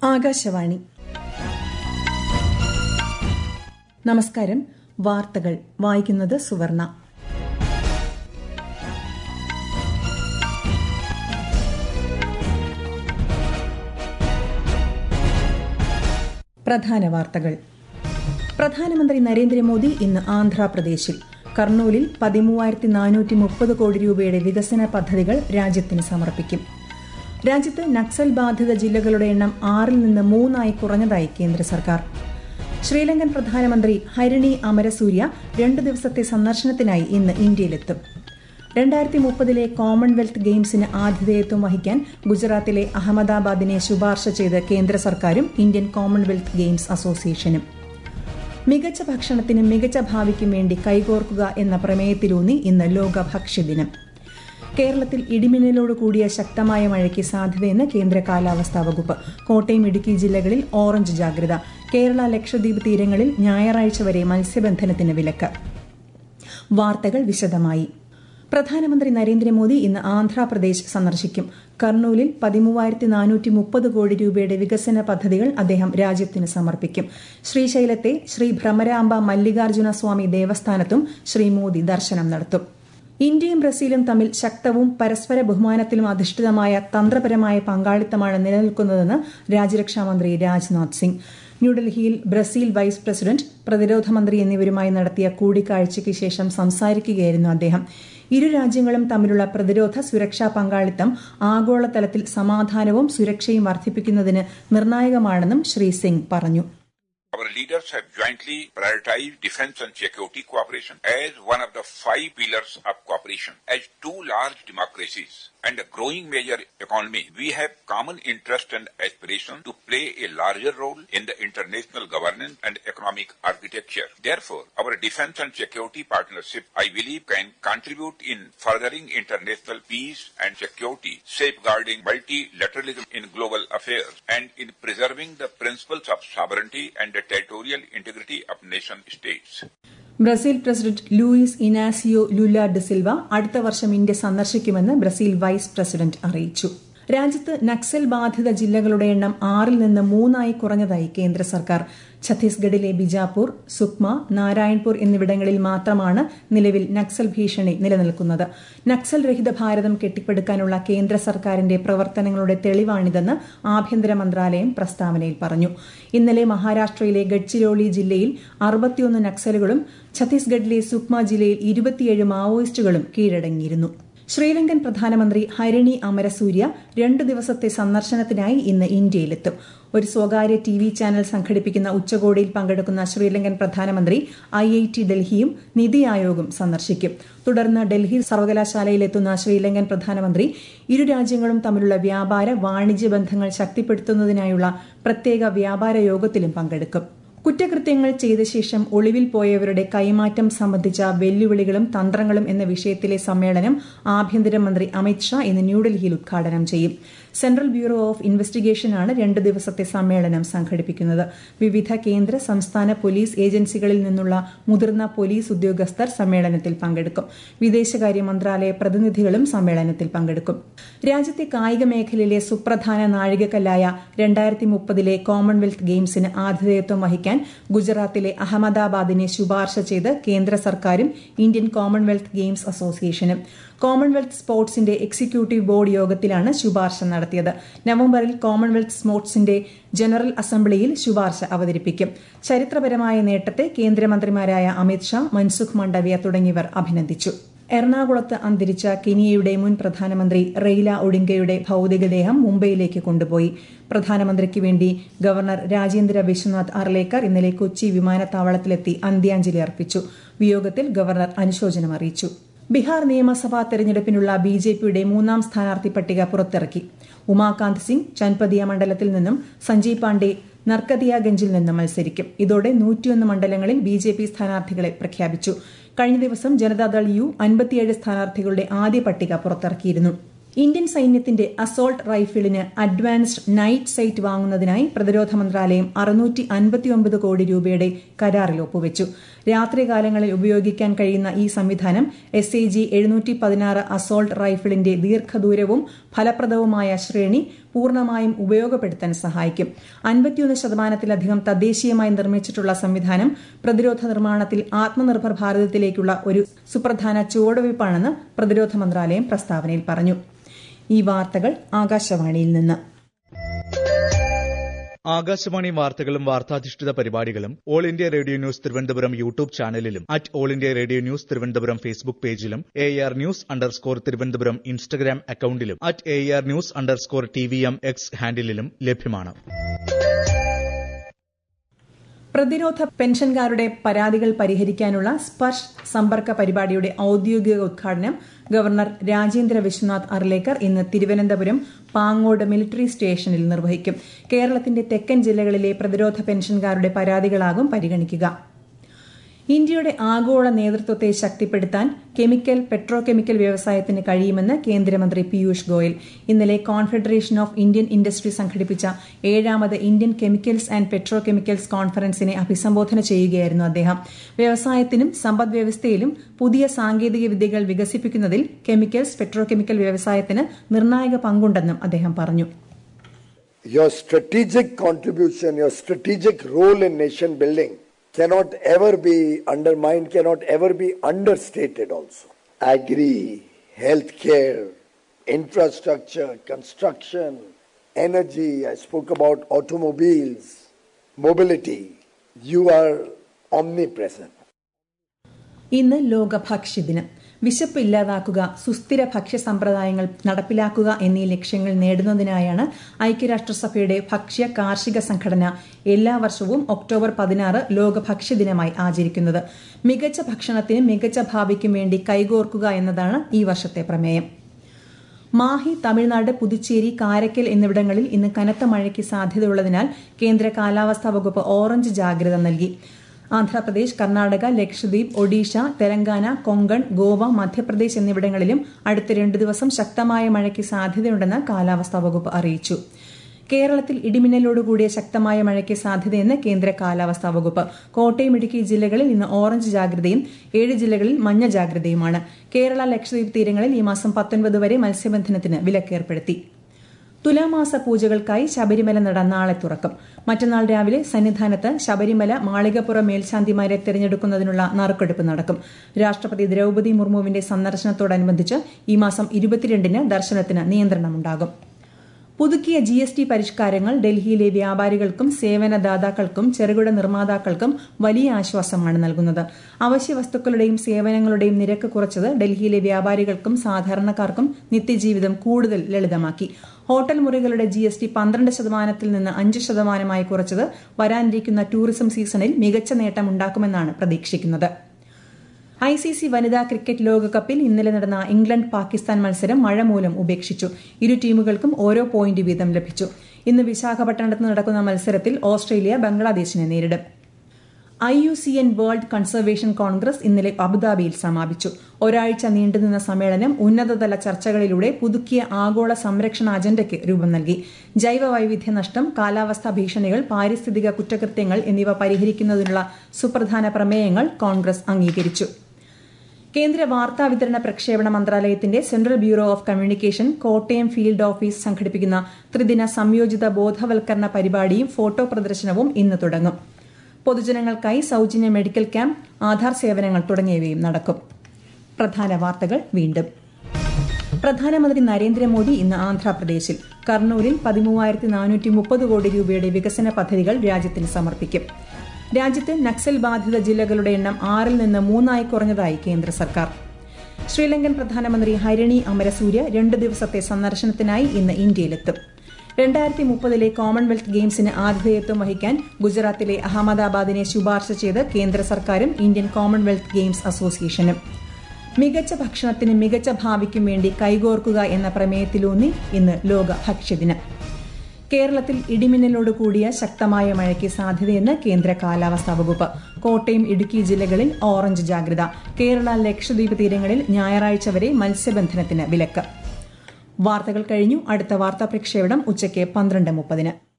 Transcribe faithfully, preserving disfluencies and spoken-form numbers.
ആകാശവാണി. നമസ്കാരം. വാർത്തകൾ വായിക്കുന്നത് സുവർണ. പ്രധാന വാർത്തകൾ. പ്രധാനമന്ത്രി നരേന്ദ്രമോദി ഇന്ന് ആന്ധ്രാപ്രദേശിൽ കർണൂലിൽ പതിമൂവായിരത്തി നാനൂറ്റി മുപ്പത് കോടി രൂപയുടെ വികസന പദ്ധതികൾ രാജ്യത്തിന് സമർപ്പിക്കും. രാജ്യത്ത് നക്സൽ ബാധിത ജില്ലകളുടെ എണ്ണം ആറിൽ നിന്ന് മൂന്നായി കുറഞ്ഞതായി കേന്ദ്ര സർക്കാർ. ശ്രീലങ്കൻ പ്രധാനമന്ത്രി ഹരിണി അമരസൂര്യ രണ്ട് ദിവസത്തെ സന്ദർശനത്തിനായി ഇന്ന് ഇന്ത്യയിലെത്തും. രണ്ടായിരത്തി മുപ്പതിലെ കോമൺവെൽത്ത് ഗെയിംസിന് ആതിഥേയത്വം വഹിക്കാൻ ഗുജറാത്തിലെ അഹമ്മദാബാദിനെ ശുപാർശ ചെയ്ത് കേന്ദ്ര സർക്കാരും ഇന്ത്യൻ കോമൺവെൽത്ത് ഗെയിംസ് അസോസിയേഷനും. മികച്ച ഭക്ഷണത്തിനും മികച്ച ഭാവിക്കും വേണ്ടി കൈകോർക്കുക എന്ന പ്രമേയത്തിലൂന്നി ഇന്ന് ലോക ഭക്ഷ്യദിനം. കേരളത്തിൽ ഇടിമിന്നലോട് കൂടിയ ശക്തമായ മഴയ്ക്ക് സാധ്യതയെന്ന് കേന്ദ്ര കാലാവസ്ഥാ വകുപ്പ്. കോട്ടയം, ഇടുക്കി ജില്ലകളിൽ ഓറഞ്ച് ജാഗ്രത. കേരള, ലക്ഷദ്വീപ് തീരങ്ങളിൽ ഞായറാഴ്ച വരെ മത്സ്യബന്ധനത്തിന് വിലക്ക്. വാർത്തകൾ വിശദമായി. പ്രധാനമന്ത്രി നരേന്ദ്രമോദി ഇന്ന് ആന്ധ്രാപ്രദേശ് സന്ദർശിക്കും. കർണൂലിൽ പതിമൂവായിരത്തി നാനൂറ്റി മുപ്പത് കോടി രൂപയുടെ വികസന പദ്ധതികൾ അദ്ദേഹം രാജ്യത്തിന് സമർപ്പിക്കും. ശ്രീശൈലത്തെ ശ്രീ ഭ്രമരാംബ മല്ലികാർജ്ജുന സ്വാമി ദേവസ്ഥാനത്തും ശ്രീ മോദി ദർശനം നടത്തും. ഇന്ത്യയും ബ്രസീലും തമ്മിൽ ശക്തവും പരസ്പര ബഹുമാനത്തിലും അധിഷ്ഠിതമായ തന്ത്രപരമായ പങ്കാളിത്തമാണ് നിലനിൽക്കുന്നതെന്ന് രാജ്യരക്ഷാമന്ത്രി രാജ്നാഥ് സിംഗ്. ന്യൂഡൽഹിയിൽ ബ്രസീൽ വൈസ് പ്രസിഡന്റ്, പ്രതിരോധ മന്ത്രി എന്നിവരുമായി നടത്തിയ കൂടിക്കാഴ്ചയ്ക്ക് ശേഷം സംസാരിക്കുകയായിരുന്നു അദ്ദേഹം. ഇരു രാജ്യങ്ങളും തമ്മിലുള്ള പ്രതിരോധ സുരക്ഷാ പങ്കാളിത്തം ആഗോളതലത്തിൽ സമാധാനവും സുരക്ഷയും വർദ്ധിപ്പിക്കുന്നതിന് നിർണായകമാണെന്നും ശ്രീ സിംഗ് പറഞ്ഞു. Our leaders have jointly prioritized defense and security cooperation as one of the five pillars of cooperation. As two large democracies and a growing major economy, we have common interest and aspiration to play a larger role in the international governance and economic architecture. Therefore, our defense and security partnership, I believe, can contribute in furthering international peace and security, safeguarding multilateralism in global affairs, and in preserving the principles of sovereignty and the territorial integrity of nation states. Brazil president Luiz Inacio Lula da Silva അടുത്ത വർഷം India സന്ദർശിക്കുമെന്ന് Brazil vice president അറിയിച്ചു. രാജ്യത്ത് നക്സൽ ബാധിത ജില്ലകളുടെ എണ്ണം ആറിൽ നിന്ന് മൂന്നായി കുറഞ്ഞതായി കേന്ദ്ര സർക്കാർ. ഛത്തീസ്ഗഡിലെ ബിജാപൂർ, സുക്മ, നാരായൺപൂർ എന്നിവിടങ്ങളിൽ മാത്രമാണ് നിലവിൽ നക്സൽ ഭീഷണി നിലനിൽക്കുന്നത്. നക്സൽ രഹിത ഭാരതം കെട്ടിപ്പടുക്കാനുള്ള കേന്ദ്ര സർക്കാരിന്റെ പ്രവർത്തനങ്ങളുടെ തെളിവാണിതെന്ന് ആഭ്യന്തര മന്ത്രാലയം പ്രസ്താവനയിൽ പറഞ്ഞു. ഇന്നലെ മഹാരാഷ്ട്രയിലെ ഗഡ്ചിരോളി ജില്ലയിൽ അറുപത്തിയൊന്ന് നക്സലുകളും ഛത്തീസ്ഗഡിലെ സുക്മ ജില്ലയിൽ ഇരുപത്തിയേഴ് മാവോയിസ്റ്റുകളും കീഴടങ്ങിയിരുന്നു. ശ്രീലങ്കൻ പ്രധാനമന്ത്രി ഹരിണി അമരസൂര്യ രണ്ടു ദിവസത്തെ സന്ദർശനത്തിനായി ഇന്ന് ഇന്ത്യയിലെത്തും. ഒരു സ്വകാര്യ ടി വി ചാനൽ സംഘടിപ്പിക്കുന്ന ഉച്ചകോടിയിൽ പങ്കെടുക്കുന്ന ശ്രീലങ്കൻ പ്രധാനമന്ത്രി ഐ ഐ ടി ഡൽഹിയും നിതി ആയോഗും സന്ദർശിക്കും. തുടർന്ന് ഡൽഹി സർവകലാശാലയിലെത്തുന്ന ശ്രീലങ്കൻ പ്രധാനമന്ത്രി ഇരു രാജ്യങ്ങളും തമ്മിലുള്ള വ്യാപാര വാണിജ്യ ബന്ധങ്ങൾ ശക്തിപ്പെടുത്തുന്നതിനായുള്ള പ്രത്യേക വ്യാപാര യോഗത്തിലും പങ്കെടുക്കും. കുറ്റകൃത്യങ്ങൾ ചെയ്ത ശേഷം ഒളിവിൽ പോയവരുടെ കൈമാറ്റം സംബന്ധിച്ച വെല്ലുവിളികളും തന്ത്രങ്ങളും എന്ന വിഷയത്തിലെ സമ്മേളനം ആഭ്യന്തരമന്ത്രി അമിത്ഷാ ഇന്ന് ന്യൂഡൽഹിയിൽ ഉദ്ഘാടനം ചെയ്യും. സെൻട്രൽ ബ്യൂറോ ഓഫ് ഇൻവെസ്റ്റിഗേഷനാണ് രണ്ട് ദിവസത്തെ സമ്മേളനം സംഘടിപ്പിക്കുന്നത്. വിവിധ കേന്ദ്ര, സംസ്ഥാന പോലീസ് ഏജൻസികളിൽ നിന്നുള്ള മുതിർന്ന പോലീസ് ഉദ്യോഗസ്ഥർ സമ്മേളനത്തിൽ പങ്കെടുക്കും. വിദേശകാര്യ മന്ത്രാലയ പ്രതിനിധികളും സമ്മേളനത്തിൽ പങ്കെടുക്കും. രാജ്യത്തെ കായിക മേഖലയിലെ സുപ്രധാന നാഴികക്കല്ലായ രണ്ടായിരത്തി മുപ്പതിലെ കോമൺവെൽത്ത് ഗെയിംസിന് ആതിഥേയത്വം വഹിക്കാൻ ഗുജറാത്തിലെ അഹമ്മദാബാദിനെ ശുപാർശ ചെയ്ത് കേന്ദ്ര സർക്കാരും ഇന്ത്യൻ കോമൺവെൽത്ത് ഗെയിംസ് അസോസിയേഷനും. കോമൺവെൽത്ത് സ്പോർട്സിന്റെ എക്സിക്യൂട്ടീവ് ബോർഡ് യോഗത്തിലാണ് ശുപാർശ നടത്തിയത്. നവംബറിൽ കോമൺവെൽത്ത് സ്പോർട്സിന്റെ ജനറൽ അസംബ്ലിയിൽ ശുപാർശ അവതരിപ്പിക്കും. ചരിത്രപരമായ നേട്ടത്തെ കേന്ദ്രമന്ത്രിമാരായ അമിത്ഷാ, മൻസുഖ് മാണ്ഡവ്യ തുടങ്ങിയവർ അഭിനന്ദിച്ചു. എറണാകുളത്ത് അന്തരിച്ച കെനിയയുടെ മുൻ പ്രധാനമന്ത്രി റെയ്ല ഒഡിംഗയുടെ ഭൌതികദേഹം മുംബൈയിലേക്ക് കൊണ്ടുപോയി. പ്രധാനമന്ത്രിക്ക് വേണ്ടി ഗവർണർ രാജേന്ദ്ര വിശ്വനാഥ് അർലേക്കർ ഇന്നലെ കൊച്ചി വിമാനത്താവളത്തിലെത്തി അന്ത്യാഞ്ജലി അർപ്പിച്ചു. വിയോഗത്തിൽ ഗവർണർ അനുശോചനം അറിയിച്ചു. ബീഹാർ നിയമസഭാ തെരഞ്ഞെടുപ്പിനുള്ള ബി ജെ പിയുടെ മൂന്നാം സ്ഥാനാർത്ഥി പട്ടിക പുറത്തിറക്കി. ഉമാകാന്ത് സിംഗ് ചൻപതിയ മണ്ഡലത്തിൽ നിന്നും സഞ്ജയ് പാണ്ഡെ നർക്കതിയാഗഞ്ചിൽ നിന്നും മത്സരിക്കും. ഇതോടെ നൂറ്റിയൊന്ന് മണ്ഡലങ്ങളിൽ ബി ജെ പി സ്ഥാനാർത്ഥികളെ പ്രഖ്യാപിച്ചു. കഴിഞ്ഞ ദിവസം ജനതാദൾ യു അൻപത്തിയേഴ് സ്ഥാനാർത്ഥികളുടെ ആദ്യ പട്ടിക പുറത്തിറക്കിയിരുന്നു. ഇന്ത്യൻ സൈന്യത്തിന്റെ അസോൾട്ട് റൈഫിളിന് അഡ്വാൻസ്ഡ് നൈറ്റ് സൈറ്റ് വാങ്ങുന്നതിനായി പ്രതിരോധ മന്ത്രാലയം അറുന്നൂറ്റി അൻപത്തിയൊമ്പത് കോടി രൂപയുടെ കരാറിൽ ഒപ്പുവച്ചു. രാത്രികാലങ്ങളിൽ ഉപയോഗിക്കാൻ കഴിയുന്ന ഈ സംവിധാനം എസ് എ ജി എഴുന്നൂറ്റി പതിനാറ് അസോൾട്ട് റൈഫിളിന്റെ ദീർഘദൂരവും ഫലപ്രദവുമായ ശ്രേണി പൂർണ്ണമായും ഉപയോഗപ്പെടുത്താൻ സഹായിക്കും. അൻപത്തിയൊന്ന് ശതമാനത്തിലധികം തദ്ദേശീയമായി നിർമ്മിച്ചിട്ടുള്ള സംവിധാനം പ്രതിരോധ നിർമ്മാണത്തിൽ ആത്മനിർഭർ ഭാരതത്തിലേക്കുള്ള ഒരു സുപ്രധാന ചുവടുവയ്പ്പാണെന്ന് പ്രതിരോധ മന്ത്രാലയം പ്രസ്താവനയിൽ പറഞ്ഞു. ഈ വാർത്തകൾ ആകാശവാണിയിൽ നിന്ന്. ആകാശവാണി വാർത്തകളും വാർത്താധിഷ്ഠിത പരിപാടികളും All India Radio News Thiruvananthapuram YouTube ചാനലിലും at All India Radio News Thiruvananthapuram Facebook പേജിലും A R news underscore Thiruvananthapuram Instagram അക്കൌണ്ടിലും at A R news underscore T V M X ഹാൻഡിലും ലഭ്യമാണ്. പ്രതിരോധ പെൻഷൻകാരുടെ പരാതികൾ പരിഹരിക്കാനുള്ള സ്പർശ് സമ്പർക്ക പരിപാടിയുടെ ഔദ്യോഗിക ഉദ്ഘാടനം ഗവർണർ രാജേന്ദ്ര വിശ്വനാഥ് അർലേക്കർ ഇന്ന് തിരുവനന്തപുരം പാങ്ങോട് മിലിറ്ററി സ്റ്റേഷനിൽ നിർവഹിക്കും. കേരളത്തിന്റെ തെക്കൻ ജില്ലകളിലെ പ്രതിരോധ പെൻഷൻകാരുടെ പരാതികളാകും പരിഗണിക്കുക. ഇന്ത്യയുടെ ആഗോള നേതൃത്വത്തെ ശക്തിപ്പെടുത്താൻ കെമിക്കൽ പെട്രോ കെമിക്കൽ വ്യവസായത്തിന് കഴിയുമെന്ന് കേന്ദ്രമന്ത്രി പീയൂഷ് ഗോയൽ. ഇന്നലെ കോൺഫെഡറേഷൻ ഓഫ് ഇന്ത്യൻ ഇൻഡസ്ട്രി സംഘടിപ്പിച്ച ഏഴാമത് Indian chemicals and petrochemicals കോൺഫറൻസിനെ അഭിസംബോധന ചെയ്യുകയായിരുന്നു അദ്ദേഹം. വ്യവസായത്തിനും സമ്പദ്വ്യവസ്ഥയിലും പുതിയ സാങ്കേതിക വിദ്യകൾ വികസിപ്പിക്കുന്നതിൽ കെമിക്കൽസ് പെട്രോ കെമിക്കൽ വ്യവസായത്തിന് നിർണായക പങ്കുണ്ടെന്നും അദ്ദേഹം പറഞ്ഞു. Your strategic contribution, your strategic role in nation building cannot ever be undermined, cannot ever be understated also. Agri, healthcare, infrastructure, construction, energy, I spoke about automobiles, mobility. You are omnipresent. ഇന്ന് ലോക ഭക്ഷ്യദിനം. വിശപ്പ് ഇല്ലാതാക്കുക, സുസ്ഥിര ഭക്ഷ്യ സമ്പ്രദായങ്ങൾ നടപ്പിലാക്കുക എന്നീ ലക്ഷ്യങ്ങൾ നേടുന്നതിനായാണ് ഐക്യരാഷ്ട്രസഭയുടെ ഭക്ഷ്യ കാർഷിക സംഘടന എല്ലാ വർഷവും ഒക്ടോബർ പതിനാറ് ലോക ഭക്ഷ്യദിനമായി ആചരിക്കുന്നത്. മികച്ച ഭക്ഷണത്തിനും മികച്ച ഭാവിക്കും വേണ്ടി കൈകോർക്കുക എന്നതാണ് ഈ വർഷത്തെ പ്രമേയം. മാഹി, തമിഴ്നാട്, പുതുച്ചേരി, കാരക്കൽ എന്നിവിടങ്ങളിൽ ഇന്ന് കനത്ത മഴയ്ക്ക് സാധ്യതയുള്ളതിനാൽ കേന്ദ്ര കാലാവസ്ഥാ വകുപ്പ് ഓറഞ്ച് ജാഗ്രത നൽകി. ആന്ധ്രാപ്രദേശ്, കർണാടക, ലക്ഷദ്വീപ്, ഒഡീഷ, തെലങ്കാന, കൊങ്കൺ, ഗോവ, മധ്യപ്രദേശ് എന്നിവിടങ്ങളിലും അടുത്ത രണ്ടു ദിവസം ശക്തമായ മഴയ്ക്ക് സാധ്യതയുണ്ടെന്ന് കാലാവസ്ഥാ വകുപ്പ് അറിയിച്ചു. കേരളത്തിൽ ഇടിമിന്നലോടുകൂടിയ ശക്തമായ മഴയ്ക്ക് സാധ്യതയെന്ന് കേന്ദ്ര കാലാവസ്ഥാ വകുപ്പ്. കോട്ടയം, ഇടുക്കി ജില്ലകളിൽ ഇന്ന് ഓറഞ്ച് ജാഗ്രതയും ഏഴ് ജില്ലകളിൽ മഞ്ഞ ജാഗ്രതയുമാണ്. കേരള, ലക്ഷദ്വീപ് തീരങ്ങളിൽ ഈ മാസം പത്തൊൻപത് വരെ മത്സ്യബന്ധനത്തിന് വിലക്കേർപ്പെടുത്തി. തുലാമാസ പൂജകൾക്കായി ശബരിമല നട നാളെ തുറക്കും. മറ്റന്നാൾ രാവിലെ സന്നിധാനത്ത് ശബരിമല മാളികപ്പുറം മേൽശാന്തിമാരെ തെരഞ്ഞെടുക്കുന്നതിനുള്ള നറുക്കെടുപ്പ് നടക്കും. രാഷ്ട്രപതി ദ്രൌപദി മുർമുവിന്റെ സന്ദർശനത്തോടനുബന്ധിച്ച് ഈ മാസം ഇരുപത്തിരണ്ടിന് ദർശനത്തിന് നിയന്ത്രണമുണ്ടാകും. പുതുക്കിയ ജി എസ് ടി പരിഷ്കാരങ്ങൾ ഡൽഹിയിലെ വ്യാപാരികൾക്കും സേവനദാതാക്കൾക്കും ചെറുകിട നിർമ്മാതാക്കൾക്കും വലിയ ആശ്വാസമാണ് നൽകുന്നത്. അവശ്യ വസ്തുക്കളുടെയും സേവനങ്ങളുടെയും നിരക്ക് കുറച്ചത് ഡൽഹിയിലെ വ്യാപാരികൾക്കും സാധാരണക്കാർക്കും നിത്യജീവിതം കൂടുതൽ ലളിതമാക്കി. ഹോട്ടൽ മുറികളുടെ ജി എസ് ടി പന്ത്രണ്ട് ശതമാനത്തിൽ നിന്ന് അഞ്ച് ശതമാനമായി കുറച്ചത് വരാനിരിക്കുന്ന ടൂറിസം സീസണിൽ മികച്ച നേട്ടമുണ്ടാക്കുമെന്നാണ് പ്രതീക്ഷിക്കുന്നത്. ഐ സി സി വനിതാ ക്രിക്കറ്റ് ലോകകപ്പിൽ ഇന്നലെ നടന്ന ഇംഗ്ലണ്ട് പാകിസ്ഥാൻ മത്സരം മഴ മൂലം ഉപേക്ഷിച്ചു. ഇരു ടീമുകൾക്കും ഓരോ പോയിന്റ് വീതം ലഭിച്ചു. ഇന്ന് വിശാഖപട്ടണത്ത് നടക്കുന്ന മത്സരത്തിൽ ഓസ്ട്രേലിയ ബംഗ്ലാദേശിനെ നേരിടും. I U C N world conservation congress ഇന്നലെ അബുദാബിയിൽ സമാപിച്ചു. ഒരാഴ്ച നീണ്ടുനിന്ന സമ്മേളനം ഉന്നതതല ചർച്ചകളിലൂടെ പുതുക്കിയ ആഗോള സംരക്ഷണ അജണ്ടയ്ക്ക് രൂപം നൽകി. ജൈവ വൈവിധ്യ നഷ്ടം, കാലാവസ്ഥാ ഭീഷണികൾ, പാരിസ്ഥിതിക കുറ്റകൃത്യങ്ങൾ എന്നിവ പരിഹരിക്കുന്നതിനുള്ള സുപ്രധാന പ്രമേയങ്ങൾ കോൺഗ്രസ് അംഗീകരിച്ചു. കേന്ദ്ര വാർത്താ വിതരണ പ്രക്ഷേപണ മന്ത്രാലയത്തിന്റെ central bureau of communication Kottayam field office സംഘടിപ്പിക്കുന്ന ത്രിദിന സംയോജിത ബോധവൽക്കരണ പരിപാടിയും ഫോട്ടോ പ്രദർശനവും ഇന്ന് തുടങ്ങും. പൊതുജനങ്ങൾക്കായി സൌജന്യ മെഡിക്കൽ ക്യാമ്പ്, ആധാർ സേവനങ്ങൾ തുടങ്ങിയവയും നടക്കും. പ്രധാന വാർത്തകൾ വീണ്ടും. പ്രധാനമന്ത്രി നരേന്ദ്രമോദി ഇന്ന് ആന്ധ്രാപ്രദേശിൽ കർണൂലിൽ പതിമൂവായിരത്തി നാനൂറ്റി മുപ്പത് കോടി രൂപയുടെ വികസന പദ്ധതികൾ രാജ്യത്തിന് സമർപ്പിക്കും. രാജ്യത്ത് നക്സൽ ബാധിത ജില്ലകളുടെ എണ്ണം ആറിൽ നിന്ന് മൂന്നായി കുറഞ്ഞതായി കേന്ദ്ര സർക്കാർ. ശ്രീലങ്കൻ പ്രധാനമന്ത്രി ഹരിണി അമരസൂര്യ രണ്ട് ദിവസത്തെ സന്ദർശനത്തിനായി ഇന്ന് ഇന്ത്യയിലെത്തും. രണ്ടായിരത്തി മുപ്പതിലെ കോമൺവെൽത്ത് ഗെയിംസിന് ആതിഥേയത്വം വഹിക്കാൻ ഗുജറാത്തിലെ അഹമ്മദാബാദിനെ ശുപാർശ ചെയ്ത് കേന്ദ്ര സർക്കാരും ഇന്ത്യൻ കോമൺവെൽത്ത് ഗെയിംസ് അസോസിയേഷനും. മികച്ച ഭക്ഷണത്തിനും മികച്ച ഭാവിക്കും വേണ്ടി കൈകോർക്കുക എന്ന പ്രമേയത്തിലൂന്നി ഇന്ന് ലോക ഭക്ഷ്യദിനം. കേരളത്തിൽ ഇടിമിന്നലോട് കൂടിയ ശക്തമായ മഴയ്ക്ക് സാധ്യതയെന്ന് കേന്ദ്ര കാലാവസ്ഥാ വകുപ്പ്. കോട്ടയം, ഇടുക്കി ജില്ലകളിൽ ഓറഞ്ച് ജാഗ്രത. കേരള, ലക്ഷദ്വീപ് തീരങ്ങളിൽ ഞായറാഴ്ച വരെ മത്സ്യബന്ധനത്തിന് വിലക്ക്. വാർത്തകൾ കഴിഞ്ഞു. അടുത്ത വാർത്താ പ്രക്ഷേപണം ഉച്ചയ്ക്ക് പന്ത്രണ്ട് മുപ്പതിന്.